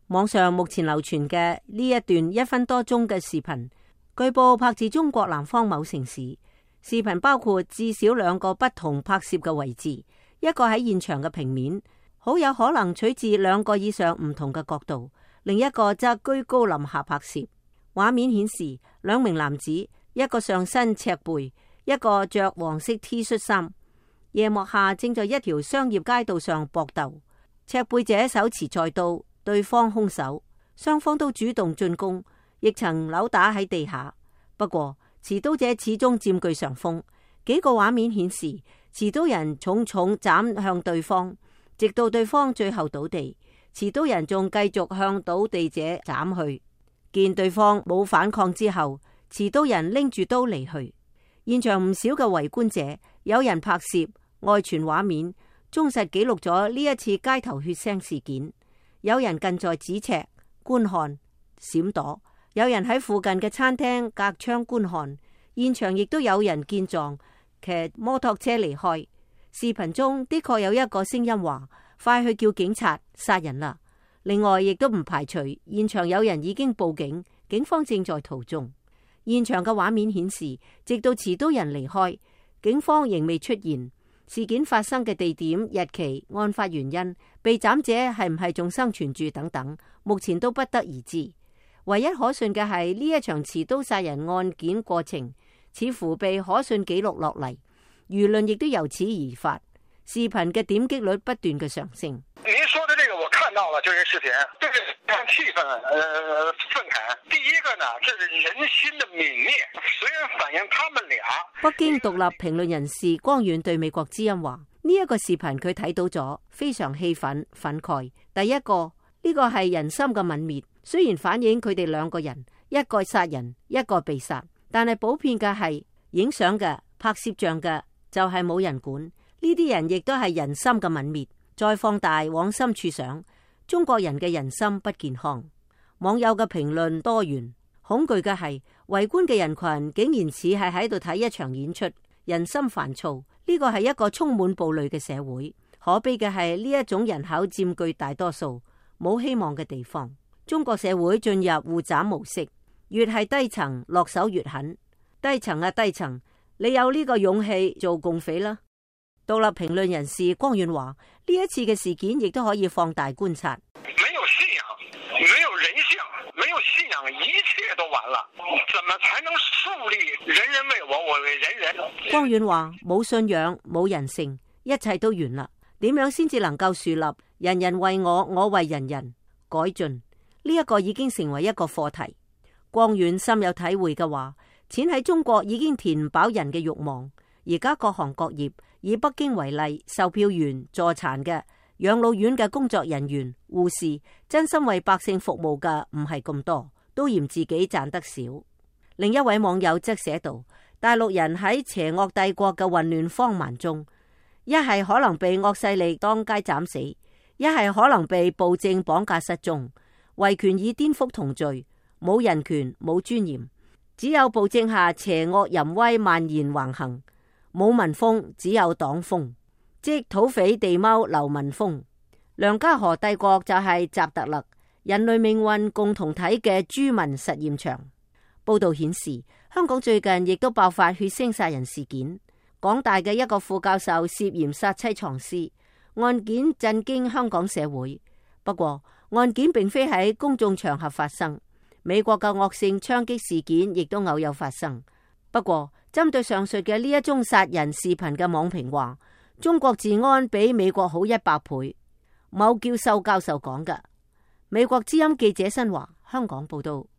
網上目前流傳嘅呢一段1分多鐘嘅視頻，據報拍自中國南方某城市。視頻包括至少2個不同拍攝嘅位置，一個喺現場嘅平面，好有可能取自2個以上唔同嘅角度，另一個則居高臨下拍攝。畫面顯示2名男子，一個上身赤背，一個着黃色 T 恤衫，夜幕下正在一條商業街道上搏鬥。赤背者手持菜刀，對方空手，雙方都主動進攻，亦曾扭打喺地下。不過持刀者始終佔據上風。幾個畫面顯示持刀人重重斬向對方，直到對方最後倒地，持刀人仲繼續向倒地者斬去。見對方冇反抗之後，持刀人拎住刀離去。現場唔少嘅圍觀者，有人拍攝外傳畫面，忠實記錄咗呢一次街頭血腥事件。有人近在咫尺觀看閃躲，有人喺附近嘅餐廳隔窗觀看。現場亦都有人見狀騎摩托車離開。視頻中的確有一個聲音話：快去叫警察，殺人啦！另外亦都唔排除現場有人已經報警，警方正在途中。現場嘅畫面顯示，直到持刀人離開，警方仍未出現。事件發生嘅地點、日期、案發原因、被斬者係唔係仲生存住等等，目前都不得而知。唯一可信嘅係呢一場持刀殺人案件過程似乎被可信記錄落嚟，輿論亦都由此而發。視頻嘅點擊率不斷嘅上升。 您說的這個我看到了，這些視頻，對氣氛憤慨。第一個呢，這是人心的泯滅，雖然反映他們倆。 北京獨立評論人士光遠對美國之音話：呢一個視頻佢睇到咗，非常氣憤憤慨。第一個呢個係人心嘅泯滅，雖然反映佢哋2個人，一個殺人，一個被殺，但係普遍嘅係影相嘅、拍攝像嘅就係冇人管。呢啲人亦都係人心嘅泯滅。再放大往深處想，中國人嘅人心不健康。網友嘅評論多元，恐懼嘅係圍觀嘅人群竟然似係喺度睇一場演出，人心煩躁。呢個係一個充滿暴戾嘅社會。可悲嘅係呢一種人口佔據大多數，冇希望嘅地方。中國社會進入互斬模式，越係低層落手越狠。低層啊低層，你有呢個勇氣做共匪啦。獨立評論人士光遠話：呢一次嘅事件亦都可以放大觀察。 沒有信仰，沒有人性，沒有信仰，一切都完了。怎麼才能樹立人人為我，我為人人？ 光遠話：冇信仰，冇人性，一切都完啦。點樣先至能夠樹立人人為我，我為人人？改進呢一個已經成為一個課題。光遠深有體會嘅話：錢喺中國已經填飽人嘅慾望。而家各行各業，以北京為例，售票員、助殘嘅、養老院嘅工作人員、護士，真心為百姓服務嘅唔係咁多，都嫌自己賺得少。另一位網友則寫道：大陸人喺邪惡帝國嘅混亂荒蠻中，一係可能被惡勢力當街斬死，一係可能被暴政綁架失蹤。維權以顛覆同罪，冇人權，冇尊嚴，只有暴政下邪惡淫威蔓延橫行。冇民風，只有黨風，即土匪地踎流民風。梁家河帝國就係習特勒人類命運共同體嘅豬民實驗場。報道顯示，香港最近亦都爆發血腥殺人事件，港大嘅一個副教授涉嫌殺妻藏屍，案件震驚香港社會。不過，案件並非喺公眾場合發生，美國嘅惡性槍擊事件亦都偶有發生。不過，針對上述嘅呢一宗殺人視頻嘅網評話，中國治安比美國好100倍。某叫秀教授講嘅。美國之音記者新華香港報道。